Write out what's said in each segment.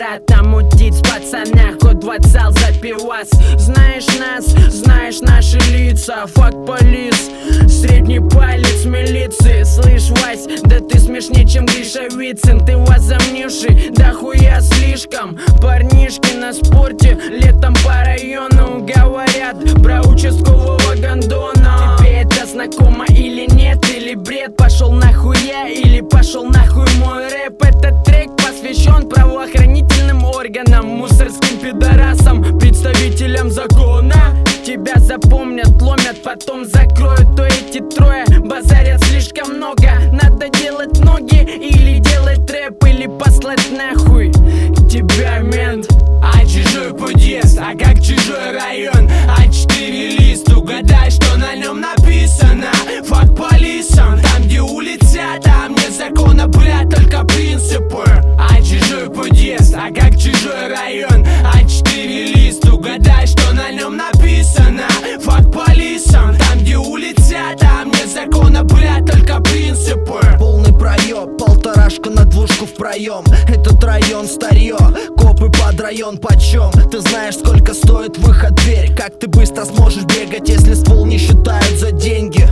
братом мутить с пацанах, ход в отзал за пивас. Знаешь нас, знаешь наши лица, факт полис, средний палец милиции. Слышь, Вась, да ты смешнее, чем Гриша Вицин. Ты возомнивший, да хуя слишком. Парнишки на спорте летом по району говорят про участкового гондона. Тебе это знакомо или нет, или бред? Пошел нахуя или пошел нахуй мой рэп? Этот трек посвящен правоохранительным органам, мусорским пидорасам, представителям закона. Тебя запомнят, ломят, потом закроют. То эти трое базарят слишком много. Надо делать ноги или делать рэп, или послать нахуй тебя, мент. А чужой подъезд, а как чужой район? А4 лист, угадай, что на нем написано. Факт полисом, там где улица, там нет закона, блядь, только принципы. А чужой подъезд, а как чужой район? А4 лист, угадай, что на нем написано. Факт полисом, там где улица, там нет закона, блядь, только принципы. Полный проеб, полторашка на двушку в проем. Этот район старье, копы под район почем? Ты знаешь, сколько стоит выход в дверь? Как ты быстро сможешь бегать, если ствол не считают за деньги?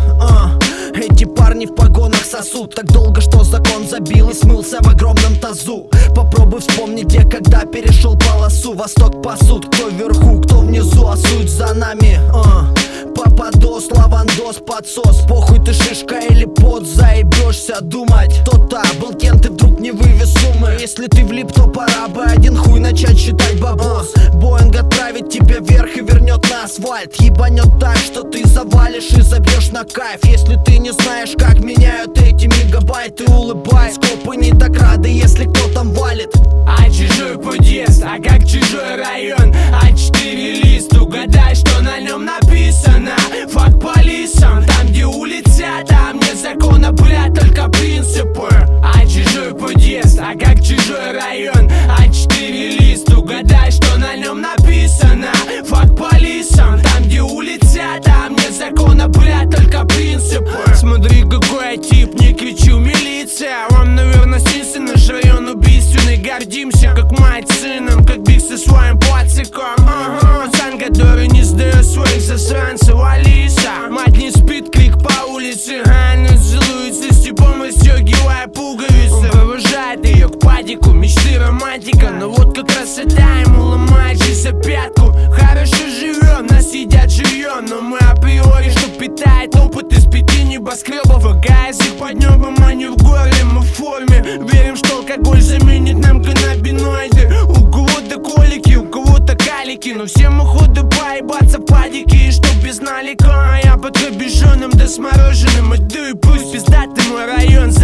Эти парни в погонах сосут так долго, что закон забил и смылся в огромном тазу. Попробуй вспомнить, где когда перешел полосу. Восток пасут, кто вверху, кто внизу, а суть за нами. Пападос, лавандос, подсос. Похуй ты шишка или под, заебешься думать. Кто-то был кем, ты вдруг не вывез суммы. Если ты влип, то пора бы один хуй начать считать бабос. Боинг отправит тебя вверх и вернет на асфальт. Ебанет так, что ты завалишь и забьешь на кайф. Если ты не знаешь, как меняют эти мегабайты, улыбай. Скопы не так рады, если кто там валит. А чужой подъезд, а как чужой район? А4 лист, угадай, что на нем написано. Факт полисом, там где улица, там нет закона, блядь, только принципы. А чужой подъезд, а как чужой район? А4 лист, угадай, что на нем написано. Факт полисом, там где улица, там нет закона, блядь, только принципы. Смотри, какой я тип, не кричу милиция. Вам, наверное, снится наш район убийственный. Гордимся, как мать с сыном, как Биг со своим пациком. Пацан, который не сдает своих засранцев. Алиса, мать не спит, крик по улице. Она целуется с типом, расстегивая пуговицы. Он провожает ее к падику, мечты романтика. Но вот как красота ему ломает жизнь за пятку. Хорошо живем, нас едят живьем, но мы априори, что питает опыт из 5 небоскребов. АГС их под небом, а не в горле, мы в форме. Верим, что алкоголь заменит нам каннабиноиды. У кого-то колики, у кого-то калики, но всем уходу поебаться в падике. И что без налика, а я под кабюшоном да с мороженым иду. И пусть пиздатый мой район.